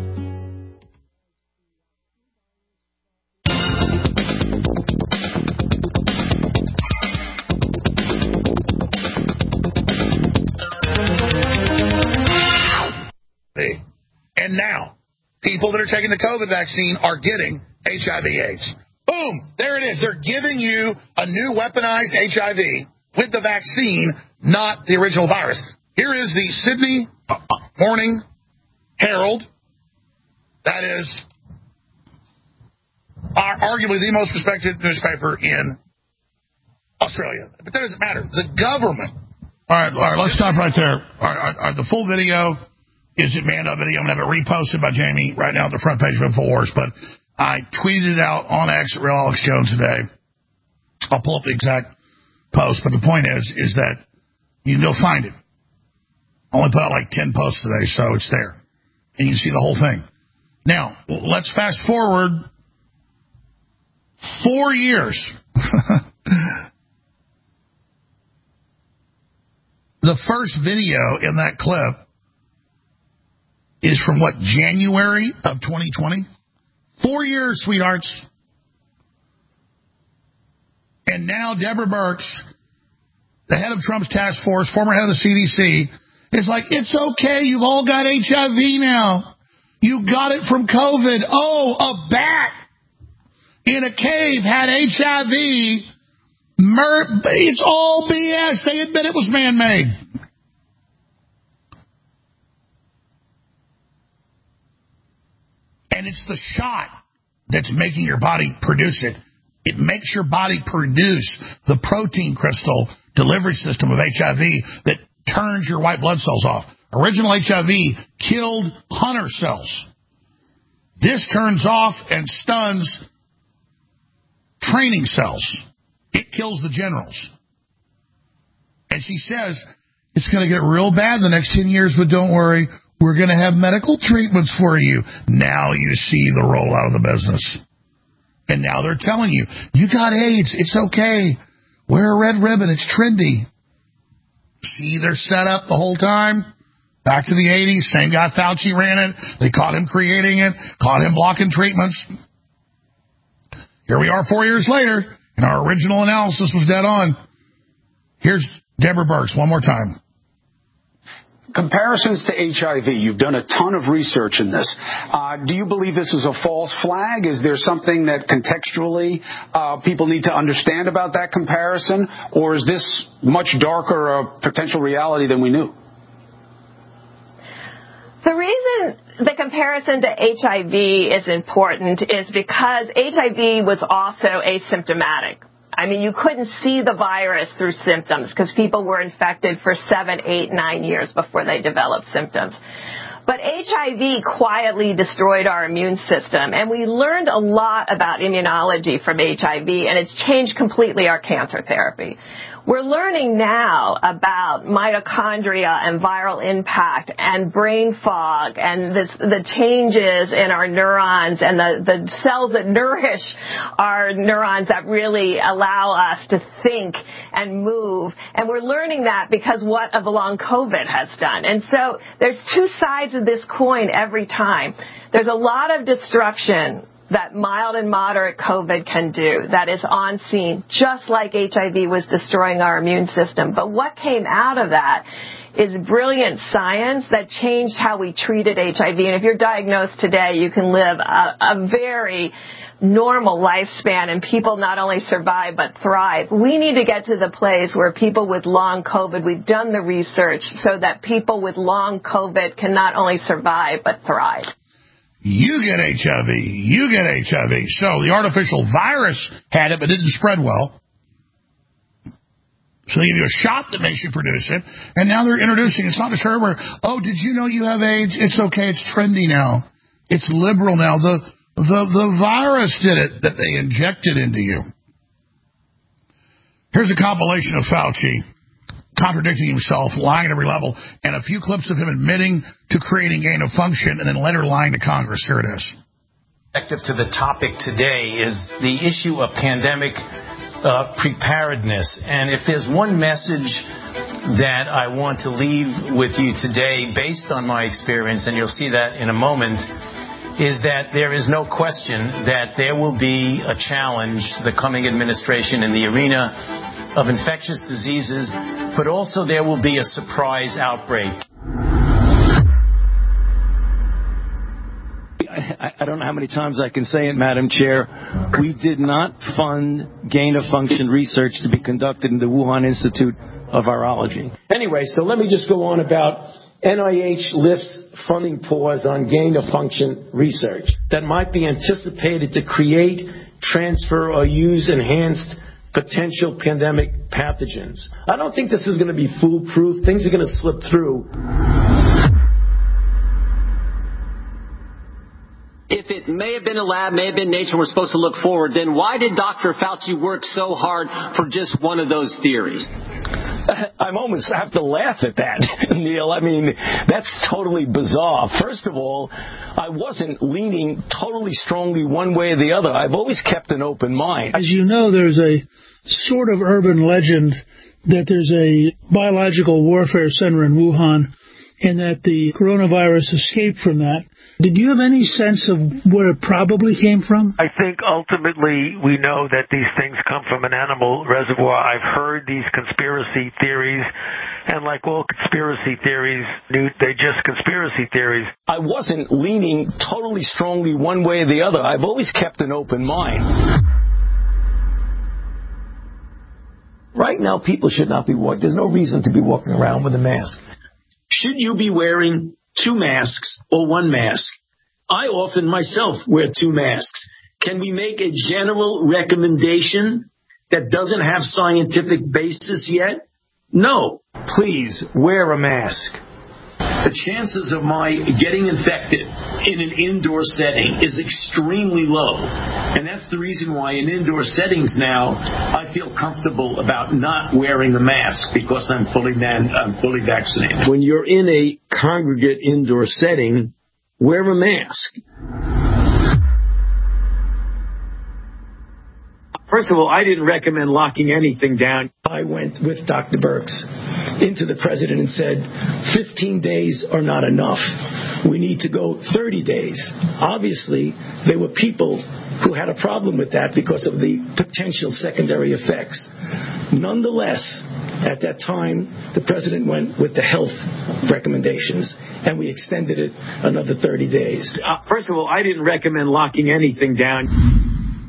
[SPEAKER 8] And now, people that are taking the COVID vaccine are getting H I V AIDS. Boom! There it is. They're giving you a new weaponized H I V with the vaccine, not the original virus. Here is the Sydney Morning Herald. That is our, arguably the most respected newspaper in Australia. But that doesn't matter. The government. All right, all right, let's stop right there. All right, all right, all right, the full video is it manned up video. I'm going to have it reposted by Jamie right now at the front page of InfoWars. But I tweeted it out on X at Real Alex Jones today. I'll pull up the exact post. But the point is, is that you can go find it. I only put out like ten posts today, so it's there. And you can see the whole thing. Now, let's fast forward four years. The first video in that clip is from, what, January of twenty twenty? Four years, sweethearts. And now Deborah Birx, the head of Trump's task force, former head of the C D C, is like, it's okay, you've all got H I V now. You got it from COVID. Oh, a bat in a cave had H I V. Mer- it's all B S. They admit it was man-made. And it's the shot that's making your body produce it. It makes your body produce the protein crystal delivery system of H I V that turns your white blood cells off. Original H I V killed hunter cells. This turns off and stuns training cells. It kills the generals. And she says, it's going to get real bad the next ten years, but don't worry, we're going to have medical treatments for you. Now you see the rollout of the business. And now they're telling you, you got AIDS, it's okay. Wear a red ribbon, it's trendy. See, they're set up the whole time. Back to the eighties, same guy Fauci ran it. They caught him creating it, caught him blocking treatments. Here we are four years later, and our original analysis was dead on. Here's Deborah Birx one more time.
[SPEAKER 10] Comparisons to H I V. You've done a ton of research in this. Uh, do you believe this is a false flag? Is there something that contextually uh, people need to understand about that comparison? Or is this much darker a potential reality than we knew?
[SPEAKER 18] The reason the comparison to H I V is important is because H I V was also asymptomatic. I mean, you couldn't see the virus through symptoms because people were infected for seven, eight, nine years before they developed symptoms. But H I V quietly destroyed our immune system, and we learned a lot about immunology from H I V, and it's changed completely our cancer therapy. We're learning now about mitochondria and viral impact and brain fog and this, the changes in our neurons and the, the cells that nourish our neurons that really allow us to think and move. And we're learning that because what of long COVID has done. And so there's two sides of this coin every time. There's a lot of destruction that mild and moderate COVID can do, that is on scene, just like H I V was destroying our immune system. But what came out of that is brilliant science that changed how we treated H I V. And if you're diagnosed today, you can live a, a very normal lifespan, and people not only survive but thrive. We need to get to the place where people with long COVID, we've done the research so that people with long COVID can not only survive but thrive.
[SPEAKER 8] You get H I V. You get H I V. So the artificial virus had it, but didn't spread well. So they give you a shot that makes you produce it. And now they're introducing, it's not just her where, oh, did you know you have AIDS? It's okay. It's trendy now. It's liberal now. The, the, the virus did it that they injected into you. Here's a compilation of Fauci contradicting himself, lying at every level, and a few clips of him admitting to creating gain of function and then later lying to Congress. Here it is.
[SPEAKER 11] To the topic today is the issue of pandemic uh, preparedness. And if there's one message that I want to leave with you today based on my experience, and you'll see that in a moment, is that there is no question that there will be a challenge to the coming administration in the arena of infectious diseases, but also there will be a surprise outbreak.
[SPEAKER 12] I, I don't know how many times I can say it, Madam Chair. We did not fund gain-of-function research to be conducted in the Wuhan Institute of Virology. Anyway, so let me just go on about N I H lifts funding pause on gain-of-function research that might be anticipated to create, transfer, or use enhanced potential pandemic pathogens. I don't think this is going to be foolproof. Things are going to slip through.
[SPEAKER 13] If it may have been a lab, may have been nature, we're supposed to look forward, then why did Doctor Fauci work so hard for just one of those theories?
[SPEAKER 12] I'm almost have to laugh at that, Neil. I mean, that's totally bizarre. First of all, I wasn't leaning totally strongly one way or the other. I've always kept an open mind.
[SPEAKER 15] As you know, there's a sort of urban legend that there's a biological warfare center in Wuhan and that the coronavirus escaped from that. Did you have any sense of where it probably came from?
[SPEAKER 16] I think ultimately we know that these things come from an animal reservoir. I've heard these conspiracy theories, and like all conspiracy theories, they're just conspiracy theories.
[SPEAKER 12] I wasn't leaning totally strongly one way or the other. I've always kept an open mind. Right now, people should not be walking. There's no reason to be walking around with a mask. Should you be wearing two masks or one mask? I often myself wear two masks. Can we make a general recommendation that doesn't have scientific basis yet? No. Please wear a mask.
[SPEAKER 17] the chances of my getting infected in an indoor setting is extremely low. And that's the reason why in indoor settings now I feel comfortable about not wearing a mask because I'm fully man- I'm fully vaccinated.
[SPEAKER 12] When you're in a congregate indoor setting, wear a mask. First of all, I didn't recommend locking anything down. I went with Doctor Birx into the president and said, fifteen days are not enough. We need to go thirty days. Obviously, there were people who had a problem with that because of the potential secondary effects. Nonetheless, at that time, the president went with the health recommendations, and we extended it another thirty days. Uh, first of all, I didn't recommend locking anything down.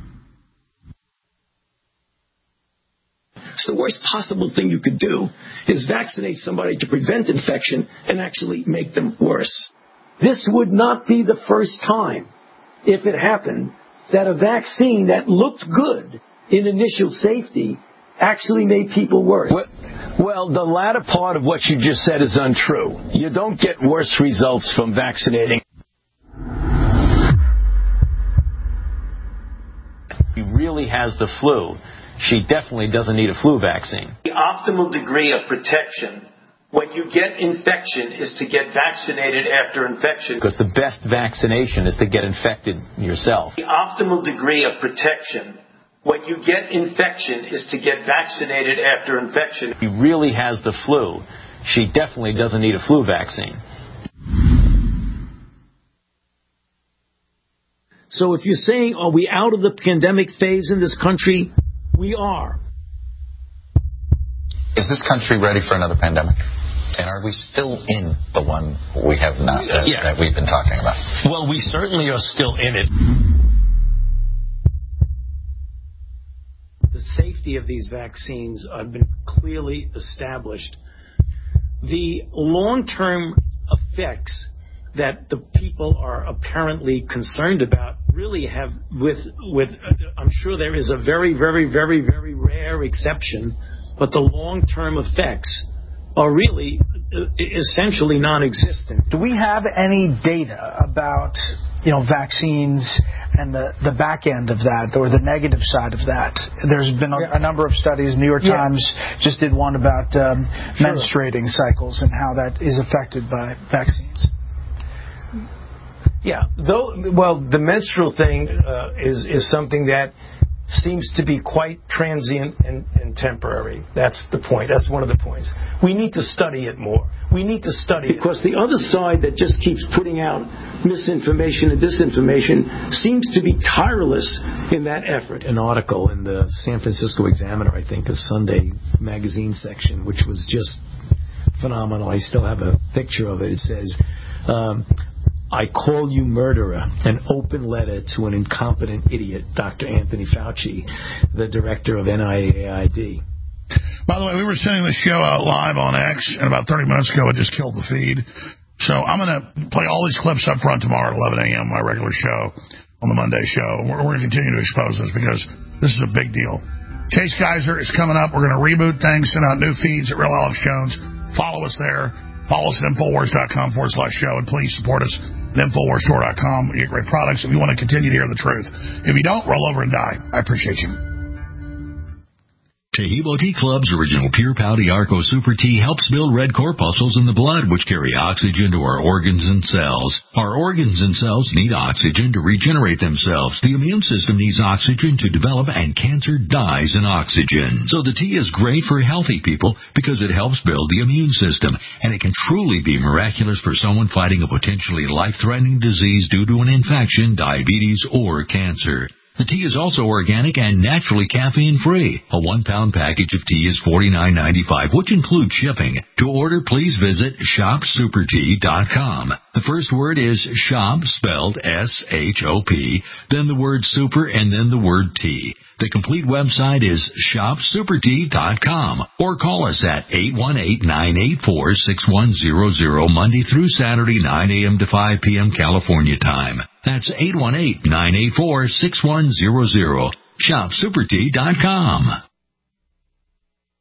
[SPEAKER 12] So the worst possible thing you could do is vaccinate somebody to prevent infection and actually make them worse. This would not be the first time, if it happened, that a vaccine that looked good in initial safety actually made people worse.
[SPEAKER 19] Well, the latter part of what you just said is untrue. You don't get worse results from vaccinating.
[SPEAKER 11] He really has the flu. She definitely doesn't need a flu vaccine. The optimal degree of protection when you get infection is to get vaccinated after infection.
[SPEAKER 19] Because the best vaccination is to get infected yourself.
[SPEAKER 11] The optimal degree of protection when you get infection is to get vaccinated after infection.
[SPEAKER 19] He really has the flu. She definitely doesn't need a flu vaccine.
[SPEAKER 12] So if you're saying, are we out of the pandemic phase in this country? We are.
[SPEAKER 27] Is this country ready for another pandemic? And are we still in the one we have not uh, yeah. that we've been talking about?
[SPEAKER 17] Well, we certainly are still in it.
[SPEAKER 12] The safety of these vaccines have been clearly established. The long-term effects that the people are apparently concerned about really have, with, with, I'm sure there is a very, very, very, very rare exception, but the long-term effects are really essentially non-existent.
[SPEAKER 20] Do we have any data about, you know, vaccines and the, the back end of that, or the negative side of that? There's been a, yeah. a number of studies. New York yeah. Times just did one about um, sure. menstruating cycles and how that is affected by vaccines.
[SPEAKER 12] Yeah, though, well, the menstrual thing uh, is is something that seems to be quite transient and, and temporary. That's the point. That's one of the points. We need to study it more. We need to study it. Because the other side that just keeps putting out misinformation and disinformation seems to be tireless in that effort. An article in the San Francisco Examiner, I think, a Sunday magazine section, which was just phenomenal. I still have a picture of it. It says, Um, I call you murderer, an open letter to an incompetent idiot, Doctor Anthony Fauci, the director of N I A I D.
[SPEAKER 8] By the way, we were sending the show out live on X, and about thirty minutes ago it just killed the feed. So I'm going to play all these clips up front tomorrow at eleven a.m., my regular show, on the Monday show. We're, we're going to continue to expose this because this is a big deal. Case Geyser is coming up. We're going to reboot things, send out new feeds at Real Alex Jones. Follow us there. Follow us at Infowars.com forward slash show, and please support us at Infowars Store dot com. We get great products if you want to continue to hear the truth. If you don't, roll over and die. I appreciate you.
[SPEAKER 21] Tahibo Tea Club's original Pure Pouty Arco Super Tea helps build red corpuscles in the blood, which carry oxygen to our organs and cells. Our organs and cells need oxygen to regenerate themselves. The immune system needs oxygen to develop, and cancer dies in oxygen. So the tea is great for healthy people because it helps build the immune system, and it can truly be miraculous for someone fighting a potentially life-threatening disease due to an infection, diabetes, or cancer. The tea is also organic and naturally caffeine-free. A one-pound package of tea is forty-nine ninety-five, which includes shipping. To order, please visit shop super tea dot com. The first word is shop, spelled S H O P, then the word super, and then the word tea. The complete website is shop super tea dot com, or call us at eight one eight, nine eight four, six one zero zero Monday through Saturday, nine a.m. to five p.m. California time. That's eight one eight, nine eight four, six one zero zero. shop super tea dot com.